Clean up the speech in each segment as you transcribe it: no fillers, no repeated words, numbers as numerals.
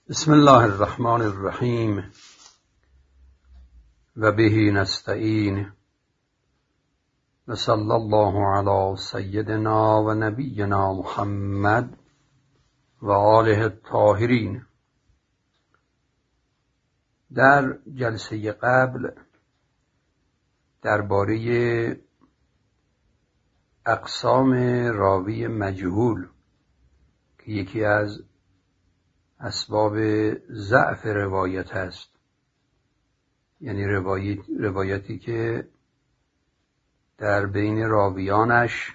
بسم الله الرحمن الرحیم و به نستعین و صلی الله علی سیدنا و نبینا محمد و آله الطاهرین. در جلسه قبل درباره اقسام راوی مجهول که یکی از اسباب ضعف روایت است، یعنی روایتی که در بین راویانش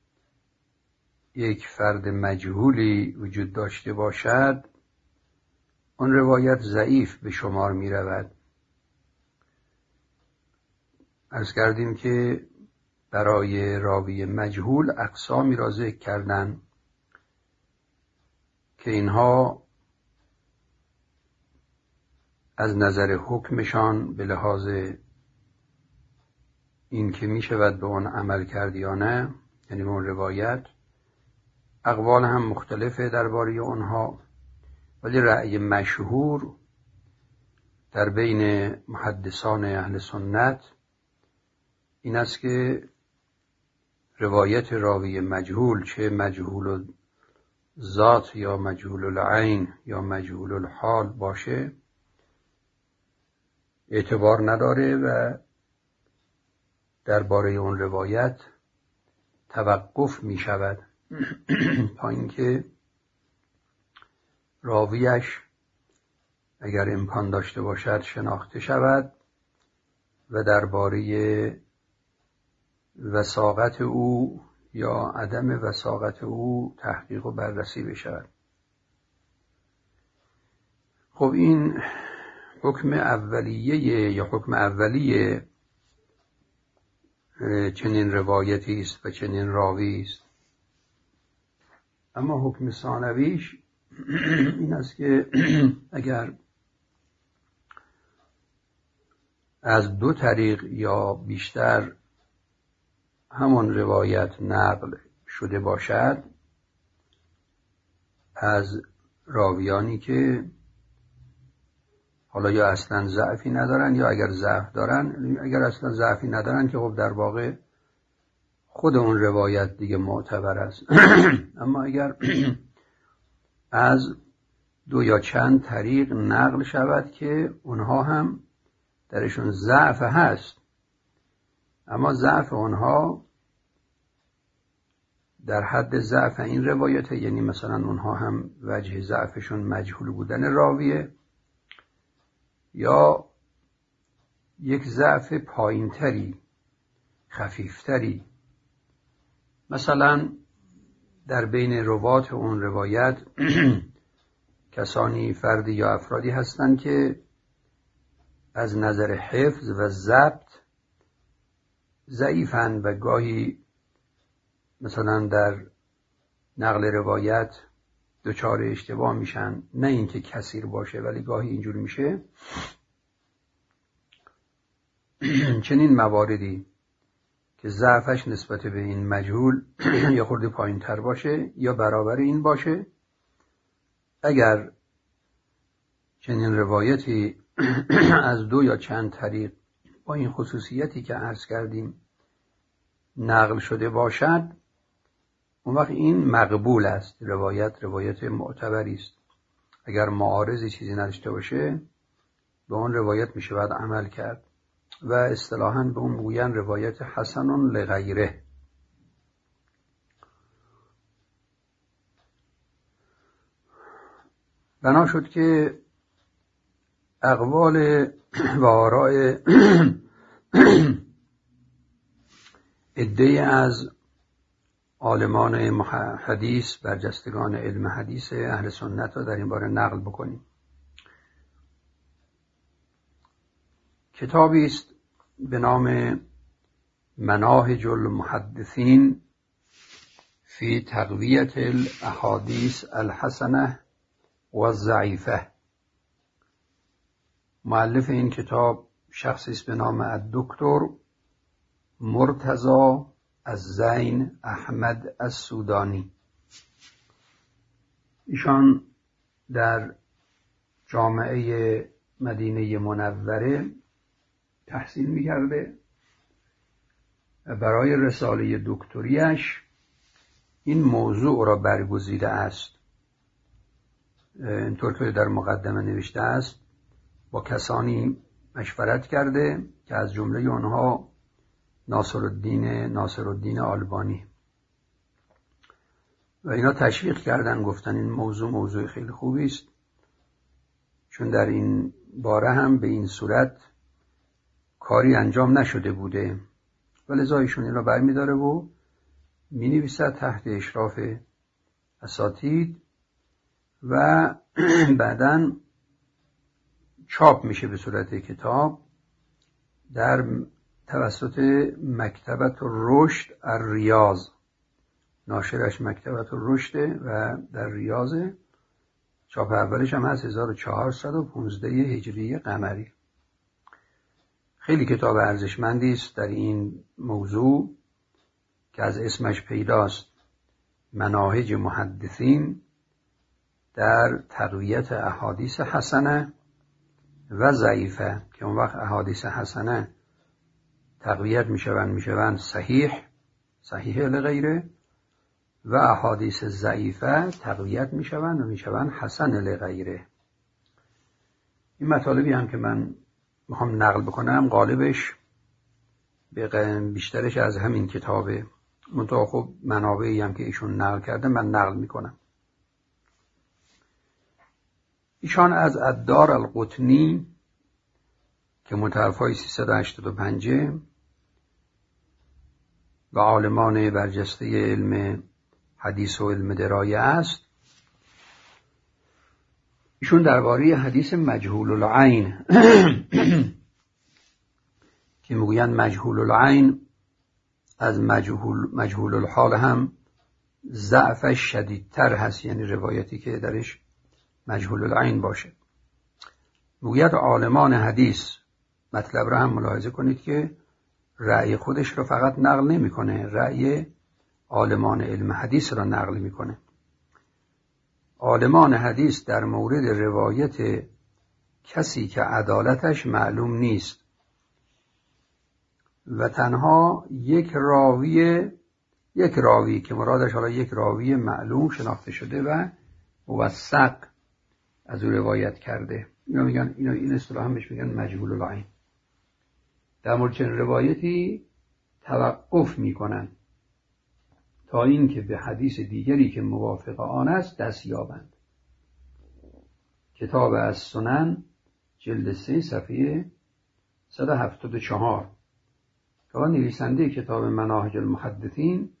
یک فرد مجهولی وجود داشته باشد، آن روایت ضعیف به شمار می رود. عرض کردیم که برای راوی مجهول اقسامی را ذکر کردن که اینها از نظر حکمشان به لحاظ این که می شود به اون عمل کرد یا نه، یعنی به اون روایت، اقوال هم مختلفه درباره اونها، ولی رأی مشهور در بین محدثان اهل سنت این است که روایت راوی مجهول، چه مجهول ذات یا مجهول العین یا مجهول الحال باشه، اعتبار نداره و درباره اون روایت توقف می شود تا اینکه راویش اگر امکان داشته باشد شناخته شود و درباره وثاقت او یا عدم وثاقت او تحقیق و بررسی بشود. خب این حکم اولیه چنین روایتی است و چنین راوی است. اما حکم ثانویش این است که اگر از دو طریق یا بیشتر همان روایت نقل شده باشد از راویانی که حالا یا اصلا ضعفی ندارن یا اگر ضعف دارن، اگر اصلا ضعفی ندارن که خب در واقع خود اون روایت دیگه معتبر است. اما اگر از دو یا چند طریق نقل شود که اونها هم درشون ضعف هست، اما ضعف اونها در حد ضعف این روایت، یعنی مثلا اونها هم وجه ضعفشون مجهول بودن راویه، یا یک ضعف پایینتری خفیفتری، مثلا در بین روات اون روایت کسانی، فردی یا افرادی هستند که از نظر حفظ و ضبط ضعیفند و گاهی مثلا در نقل روایت دچار اشتباه میشن، نه اینکه کثیر باشه ولی گاهی اینجور میشه. چنین مواردی که ضعفش نسبت به این مجهول یا خورده پایین تر باشه یا برابر این باشه، اگر چنین روایتی از دو یا چند طریق با این خصوصیتی که عرض کردیم نقل شده باشد، اون وقت این مقبول است، روایت معتبری است. اگر معارضی چیزی نداشته باشه به اون روایت میشه باید عمل کرد و اصطلاحاً به اون میگوین روایت حسن لغیره. بنا شد که اقوال و آراء عده‌ای از عالمان حدیث، برجستگان علم حدیث اهل سنت را در این باره نقل بکنیم. کتابی است به نام مناهج المحدثین فی تقویة الاحادیث الحسنه و الضعیفه. مؤلف این کتاب شخصی است به نام الدکتر مرتضی الزین احمد السودانی. ایشان در جامعه مدینه منوره تحصیل می‌کرده. برای رساله دکتریش این موضوع را برگزیده است. اینطور که در مقدمه نوشته است با کسانی مشورت کرده که از جمله آنها ناصرالدین آلبانی و اینا تشویق کردن، گفتن این موضوع خیلی خوبی است، چون در این باره هم به این صورت کاری انجام نشده بوده و لذا ایشون این را برمی‌داره و می‌نویسد تحت اشراف اساتید و بعداً چاپ میشه به صورت کتاب در توسط مکتبة الرشد الریاض. ناشرش مکتبة الرشد و در ریاض. چاپ اولش هم هست 1415 هجری قمری. خیلی کتاب ارزشمندی است در این موضوع که از اسمش پیداست، مناهج محدثین در تقویت احادیث حسنه و ضعیفه، که اون وقت احادیث حسنه تقویت میشوند صحیح لغیره، و احادیث ضعیفه تقویت میشوند حسن لغیره. این مطالبی هم که من میخوام نقل بکنم غالبش بیشترش از همین کتابه، منتها خب منابعی هم که ایشون نقل کرده من نقل میکنم. ایشان از الدار القطنی که متوفای 385 و عالمان برجسته علم حدیث و علم درایه است، ایشون درباره حدیث مجهول العین که میگویند مجهول العین از مجهول الحال هم ضعفش شدیدتر هست، یعنی روایتی که درش مجهول العین باشه. میگوید عالمان حدیث، مطلب را هم ملاحظه کنید که رأی خودش را فقط نقل نمیکنه، رأی عالمان علم حدیث را نقل میکنه. عالمان حدیث در مورد روایت کسی که عدالتش معلوم نیست و تنها یک راوی که مرادش حالا یک راوی معلوم شناخته شده و موثق از او روایت کرده، این اصطلاح هم بهش میگن مجهول العین. در مورد چنین روایتی توقف میکنن تا اینکه به حدیث دیگری که موافق آن است دست یابند. کتاب از سنن جلد 3 صفحه 174 که نویسنده کتاب مناهج المحدثین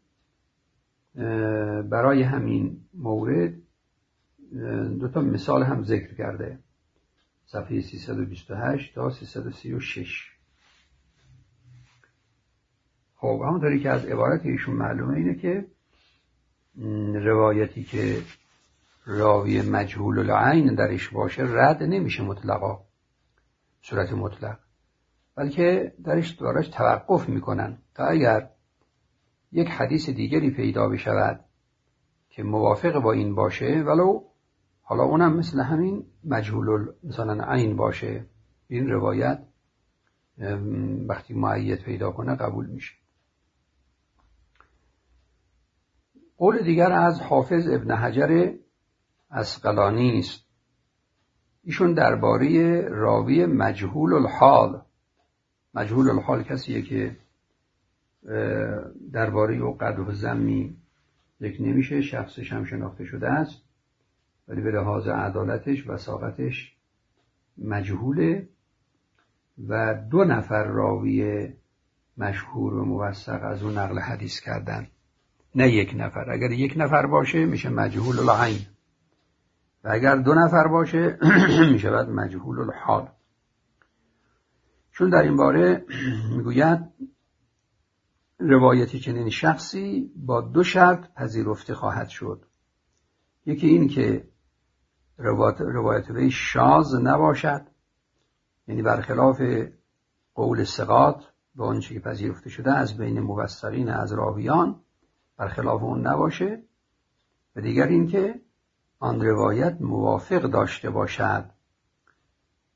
برای همین مورد 2 مثال هم ذکر کرده، صفحه 328 تا 336. خب همونطوری که از عبارت ایشون معلومه اینه که روایتی که راوی مجهول العین درش باشه رد نمیشه مطلقا، صورت مطلق، بلکه درش توقف میکنن تا اگر یک حدیث دیگری پیدا بشود که موافق با این باشه، ولو حالا اونم مثل همین مجهول مثلا عین باشه، این روایت وقتی مؤید پیدا کنه قبول میشه. قول دیگر از حافظ ابن حجر عسقلانی است. ایشون درباره راوی مجهول الحال کسیه که درباره او قدح و ذمی ذکر نمیشه، شخصش هم شناخته شده است ولی به لحاظ عدالتش و وثاقتش مجهوله و 2 نفر راوی مشهور و موثق از اون نقل حدیث کردن، نه 1 نفر. اگر 1 نفر باشه میشه مجهول العین و اگر 2 نفر باشه میشه مجهول الحال. چون در این باره میگوید روایتی چنین شخصی با 2 شرط پذیرفته خواهد شد. یکی این که روایت وی شاذ نباشد، یعنی برخلاف قول ثقات به آنچه که پذیرفته شده از بین موثقین از راویان برخلاف اون نباشه، و دیگر این که آن روایت موافق داشته باشد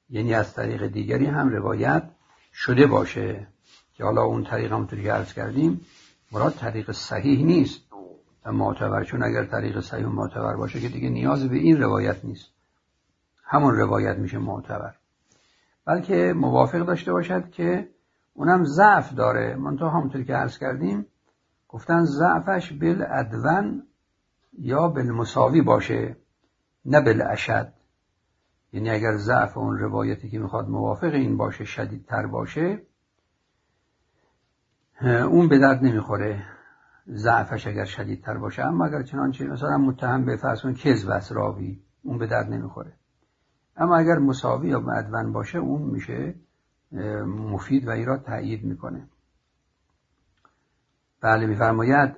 یعنی از طریق دیگری هم روایت شده باشه، که حالا اون طریق همونطوری که عرض کردیم مراد طریق صحیح نیست و معتبر، چون اگر طریق صحیح و معتبر باشه که دیگه نیاز به این روایت نیست، همون روایت میشه معتبر، بلکه موافق داشته باشد که اونم ضعف داره، منتها همونطوری که عرض کردیم گفتن ضعفش بالادون یا بالمساوی باشه نه بالاشد. یعنی اگر ضعف اون روایتی که میخواد موافق این باشه شدیدتر باشه، اون به درد نمیخوره ضعفش اگر شدیدتر باشه. اما اگر چنانچه مثلا متهم به فرض کن کذب است راوی، اون به درد نمیخوره. اما اگر مساوی یا ادون باشه اون میشه مفید و این را تأیید میکنه. بله میفرماید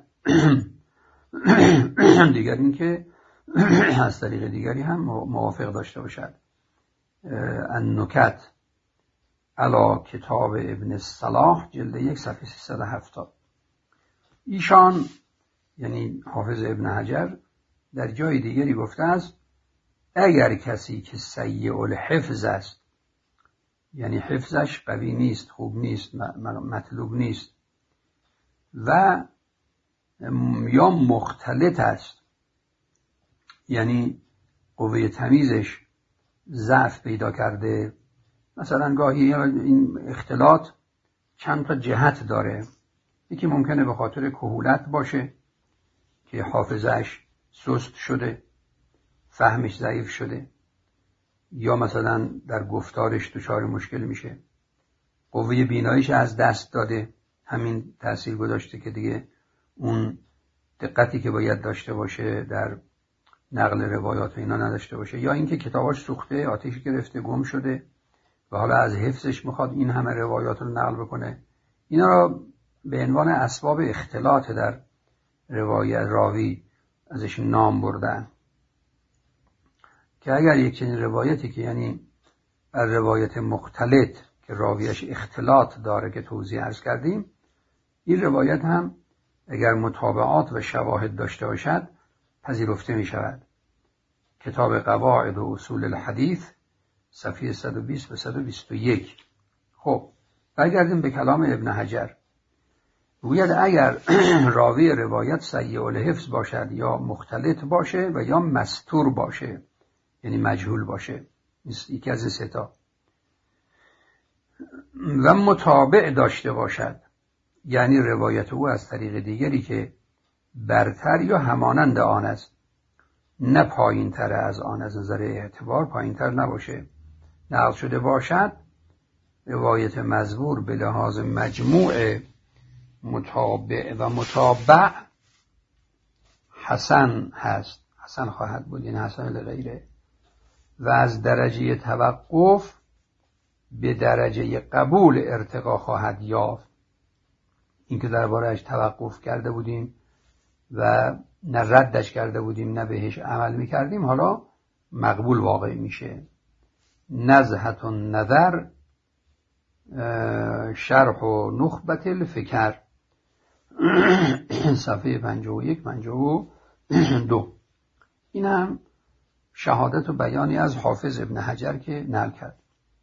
دیگر این که از طریق دیگری هم موافق داشته باشد. النکت علی کتاب ابن الصلاح جلد 1 صفحه 370. ایشان یعنی حافظ ابن حجر در جای دیگری گفته است اگر کسی که سیء الحفظ است، یعنی حفظش قوی نیست، خوب نیست، مطلوب نیست، و یا مختلط است، یعنی قوه تمیزش ضعف پیدا کرده، مثلا گاهی این اختلاط چند تا جهت داره، یکی ممکنه به خاطر کهولت باشه که حافظش سست شده، فهمش ضعیف شده، یا مثلا در گفتارش دچار مشکل میشه، قوه بیناییش از دست داده، همین تأثیر گذاشته که دیگه اون دقتی که باید داشته باشه در نقل روایات و اینا نداشته باشه، یا اینکه کتاباش سوخته، آتش گرفته، گم شده و حالا از حفظش میخواد این همه روایات رو نقل بکنه. اینا را به عنوان اسباب اختلاط در روایت راوی ازش نام بردن، که اگر یک چنین روایتی که یعنی روایت مختلط که راویش اختلاط داره که توضیح عرض کردیم، این روایت هم اگر متابعات و شواهد داشته باشد پذیرفته می شود. کتاب قواعد و اصول الحدیث صفحه 120 به 121. خب برگردیم به کلام ابن حجر. گوید اگر راوی روایت سیء الحفظ باشد یا مختلط باشه و یا مستور باشه، یعنی مجهول باشه، یکی از سه تا، و متابع داشته باشد، یعنی روایت او از طریق دیگری که برتر یا همانند آن است، نه پایین تر از آن، از نظر اعتبار پایین تر نباشه، نقل شده باشد، روایت مزبور به لحاظ مجموع متابع و متابع حسن هست، حسن خواهد بود، این حسن لغیره، و از درجه توقف به درجه قبول ارتقا خواهد یافت. این که درباره‌اش توقف کرده بودیم و نه ردش کرده بودیم نه بهش عمل میکردیم، حالا مقبول واقع میشه. نزهت النظر شرح و نخبت الفکر صفحه 51 52. این هم شهادت و بیانی از حافظ ابن حجر که نقل کرد.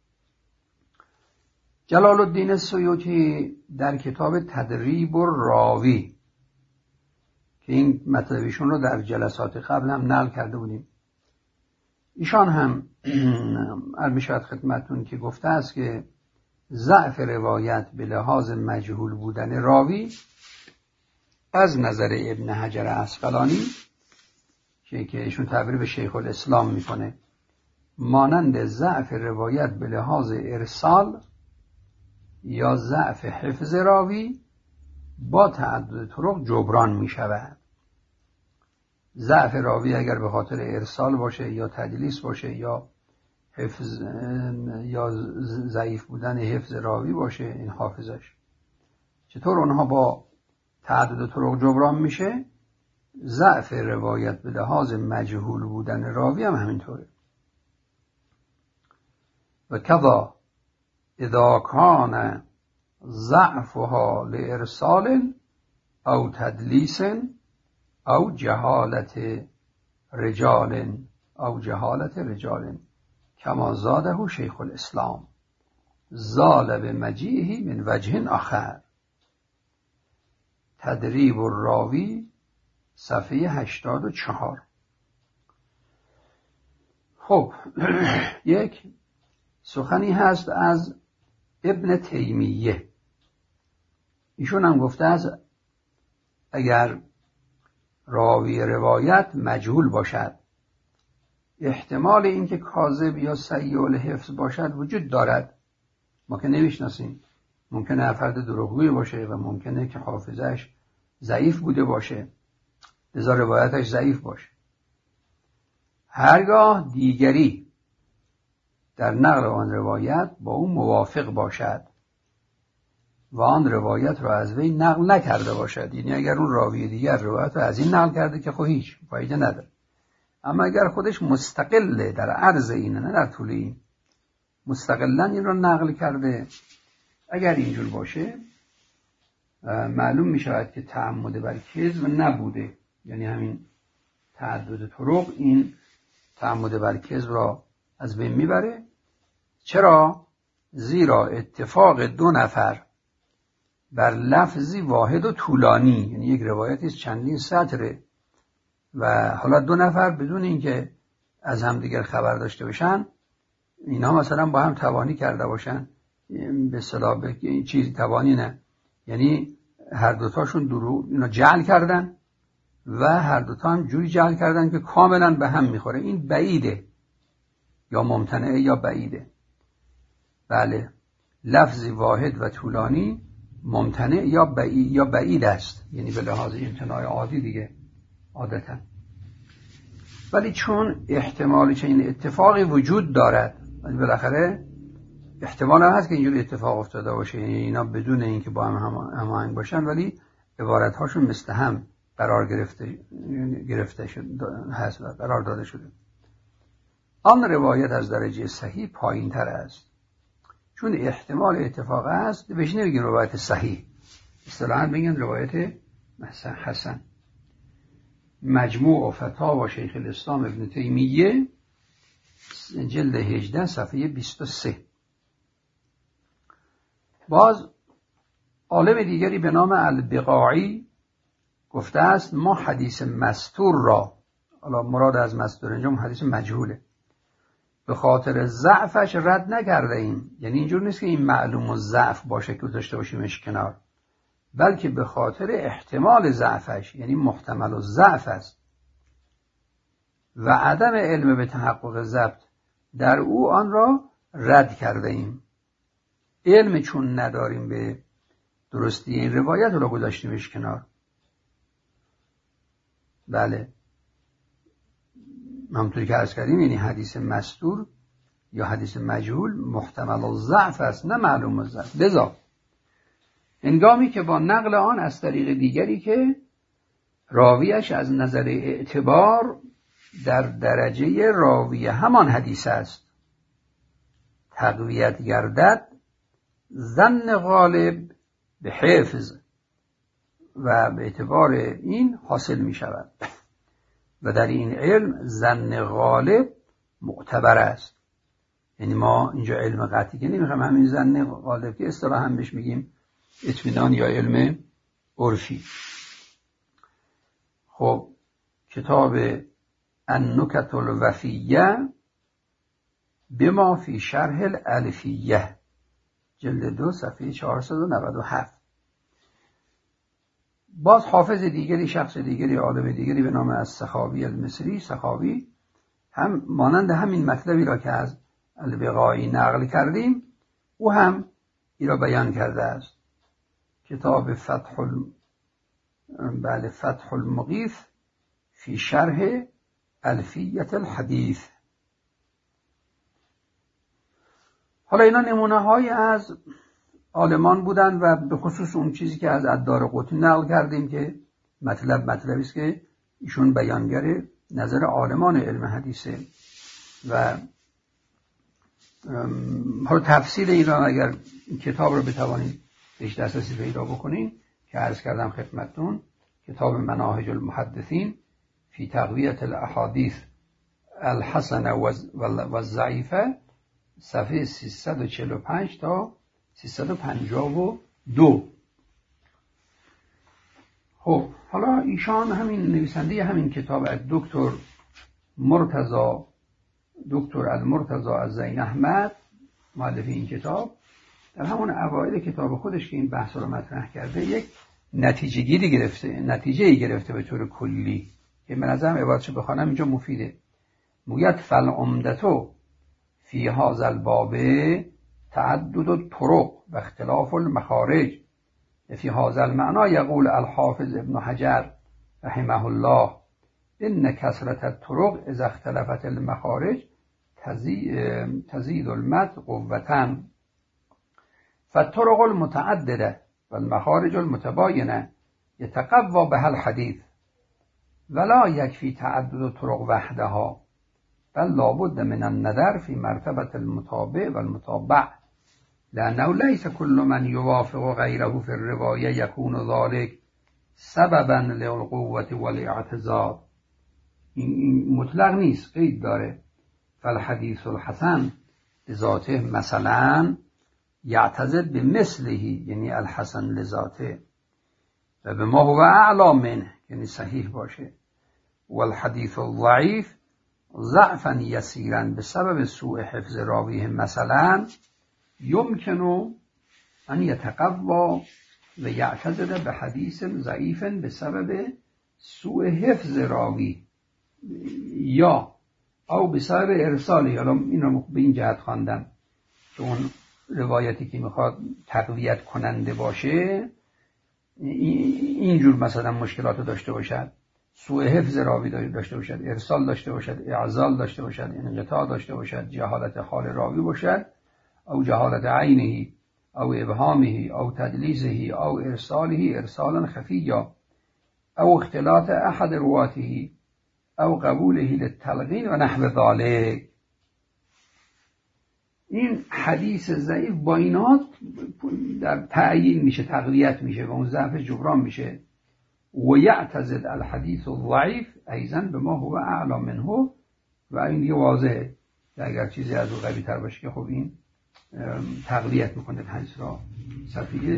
جلال الدین السیوطی در کتاب تدریب الراوی که این مطلبشون رو در جلسات قبل هم نقل کرده بودیم، ایشان هم میشود خدمتون که گفته است که ضعف روایت به لحاظ مجهول بودن راوی از نظر ابن حجر عسقلانی که ایشون تعبیر به شیخ الاسلام میکنه، مانند ضعف روایت به لحاظ ارسال یا ضعف حفظ راوی با تعدد طرق جبران می شود. ضعف راوی اگر به خاطر ارسال باشه یا تدلیس باشه یا حفظ یا ضعیف بودن حفظ راوی باشه، این حافظش، چطور اونها با تعدد طرق جبران میشه؟ ضعف روایت به لحاظ مجهول بودن راوی هم همینطوره. و کذا اذا کان ضعفها لارسال او تدلیس او جهالت رجال کما زاده شیخ الاسلام زال بمجیئه من وجه آخر. تدریب الراوی صفحه 84. خب یک سخنی هست از ابن تیمیه. ایشون هم گفته است اگر راوی روایت مجهول باشد احتمال اینکه کاذب یا سیء الحفظ باشد وجود دارد. ما که نمیشناسیم، ممکنه فرد دروغگوی باشه و ممکنه که حافظش ضعیف بوده باشه لذا روایتش ضعیف باشه. هرگاه دیگری در نقل آن روایت با اون موافق باشد و آن روایت را از وی نقل نکرده باشد، یعنی اگر اون راوی دیگر روایت را از این نقل کرده که خب هیچ فایده نداره، اما اگر خودش مستقله در عرض این نه در طول این مستقلا این را نقل کرده، اگر اینجور باشه معلوم می شود که تعمد بر کذب نبوده، یعنی همین تعدد طرق این تعمد بر کذب را از بین میبره. چرا؟ زیرا اتفاق دو نفر بر لفظی واحد و طولانی، یعنی یک روایتی چندین سطره و حالا دو نفر بدون اینکه از همدیگر خبر داشته باشن، اینا مثلا با هم توانی کرده باشن، به اصطلاح این چیزی توانی نه، یعنی هر دوتاشون اینا جعل کردن و هر دوتا هم جوری جعل کردن که کاملا به هم میخوره. این بعیده یا ممتنعه یا بعیده. بله، لفظی واحد و طولانی ممتنع یا بعید است، یعنی به لحاظ امتناع عادی دیگه عادتا. ولی چون احتمال چنین اتفاقی وجود دارد، ولی بالاخره احتمال هم هست که اینجور اتفاق افتاده باشه، یعنی اینا بدون اینکه با هم هماهنگ باشن ولی عبارت‌هاشون مثل هم قرار گرفته هست و قرار داده شده، آن روایت از درجه صحیح پایین تر است. چون احتمال اتفاق است بهش نمیگن روایت صحیح، اصطلاحاً میگن روایت حسن. مجموع فتاوی شیخ الاسلام ابن تیمیه جلد 18 صفحه 23. باز عالم دیگری به نام البقاعی گفته است ما حدیث مستور را، حالا مراد از مستور اینجا حدیث مجهوله، به خاطر ضعفش رد نکرده ایم. یعنی اینجور نیست که این معلوم و ضعف باشه که داشته باشیمش کنار، بلکه به خاطر احتمال ضعفش، یعنی محتمل و ضعف است و عدم علم به تحقق ضبط در او آن را رد کرده ایم. علم چون نداریم به درستی این روایت را گذاشتیمش کنار. بله، همونطوری که عرض کردیم یعنی حدیث مستور یا حدیث مجهول محتمل و ضعف است نه معلوم و ضعف. لذا هنگامی که با نقل آن از طریق دیگری که راویش از نظر اعتبار در درجه راوی همان حدیث است تقویت گردد، ظن غالب به حفظ و به اعتبار این حاصل می شود و در این علم ظن غالب معتبر است. یعنی ما اینجا علم قطعی که نمیخوایم، همین ظن غالب که اصطلاحاً هم بهش میگیم اطمینان یا علم عرفی. خب کتاب النکت الوفیه بما فی شرح الالفیه جلد 2 صفحه 497. باز حافظ دیگری، شخص دیگری، عالم دیگری به نام السخاوی المصری، سخاوی، هم مانند همین مطلبی را که از البقاعی نقل کردیم او هم این را بیان کرده است. کتاب فتح المغیث فی شرح الفیة الحدیث. حالا اینا نمونه های از عالمان بودن و به خصوص اون چیزی که از الدارقطنی نقل کردیم که مطلبی است که ایشون بیانگر نظر عالمان علم حدیثه و حالا تفصیل این را اگر این کتاب رو بتوانید بهش دسترسی پیدا بکنین که عرض کردم خدمتتون، کتاب مناهج المحدثین فی تقویت الاحادیث الحسن و ضعیفه صفحه 345 تا 352. خب حالا ایشان همین نویسنده همین کتاب دکتر المرتضی الزین احمد مؤلف این کتاب در همون اوایل کتاب خودش که این بحث رو مطرح کرده یک نتیجه گرفته به طور کلی که من نظرم عبارتشو بخوانم اینجا مفیده. موید فالعمدتو فی هذا الباب تعدد الطرق و اختلاف المخارج. فی هذا المعنى یقول الحافظ ابن حجر رحمه الله ان کثرة الطرق اذا اختلفت المخارج تزيد المتن قوة، فالطرق المتعددة والمخارج المتباينة يتقوى بها الحديث ولا يكفي تعدد الطرق وحدها، بل لابد من النظر في مرتبة المتابع والمتابع، لأنه ليس كل من يوافق غيره في الرواية يكون ذلك سببا للقوة والاعتزاز. این مطلق نیست، قید داره. فالحدیث الحسن لذاته مثلا یعتزد بمثله، یعنی الحسن لذاته، و به ما هو اعلی منه، یعنی صحیح باشه. والحدیث الضعیف ضعفا یسیرا بسبب سوء حفظ راویه مثلا یمکن ان یتقوی و یعتزد به حدیث ضعیف بسبب سوء حفظ راوی یا او بسبب ارسالی. حالا این رو به این جهت خواندم که اون روایتی که میخواد تقویت کننده باشه اینجور مثلا مشکلات داشته باشد، سوء حفظ راوی داشته باشد، ارسال داشته باشد، اعضال داشته باشد، انقطاع داشته باشد، جهالت حال راوی باشد، او جهالت عینه او ابهامه او تدلیسه او ارساله ارسالا خفیا او اختلاط احد رواته او قبوله للتلقین و نحو ذالک. این حدیث ضعیف با اینات در تعیین میشه، تقویت میشه و اون ضعف جبران میشه. و یعتزد الحدیث الضعیف ایضا به ما هو اعلی منه، و این دیگه واضحه اگر چیزی از او قوی تر باشه که خب این تقویت میکنه حدیث را. صفحه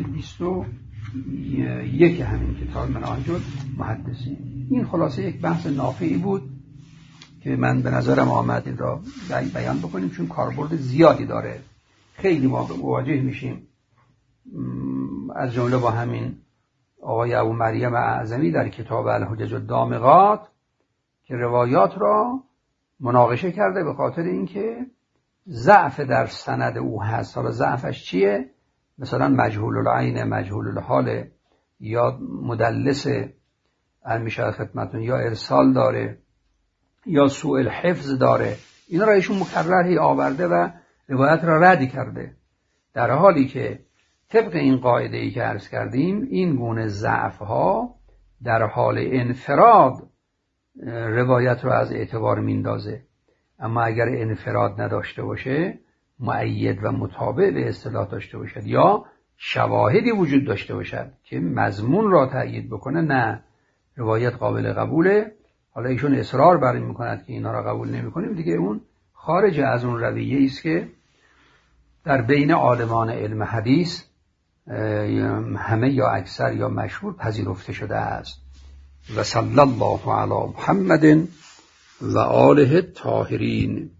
21 همین کتاب مناهج المحدثین. این خلاصه یک بحث نافعی بود که من به نظرم آمد این را بیان بکنیم، چون کاربرد زیادی داره. خیلی ما مواجه میشیم، از جمله با همین آقای ابو مریم اعظمی در کتاب الحجج الدامغات که روایات را مناقشه کرده به خاطر اینکه ضعف در سند او هست. حالا ضعفش چیه؟ مثلا مجهول العین، مجهول الحال، یا مدلس میشه خدمتون، یا ارسال داره، یا سوء الحفظ داره. اینا را ایشون مکرر آورده و روایت را رد کرده، در حالی که طبق این قاعده ای که عرض کردیم این گونه ضعف ها در حال انفراد روایت را از اعتبار میندازه، اما اگر انفراد نداشته باشه، مؤید و متابع به اصطلاح داشته باشد یا شواهدی وجود داشته باشد که مضمون را تأیید بکنه، نه روایت قابل قبوله. حالا ایشون اصرار بر این میکند که اینا را قبول نمی‌کنیم، دیگه اون خارج از اون رویه است که در بین عالمان علم حدیث همه یا اکثر یا مشهور پذیرفته شده است. و صلی الله علی محمد و آله الطاهرین.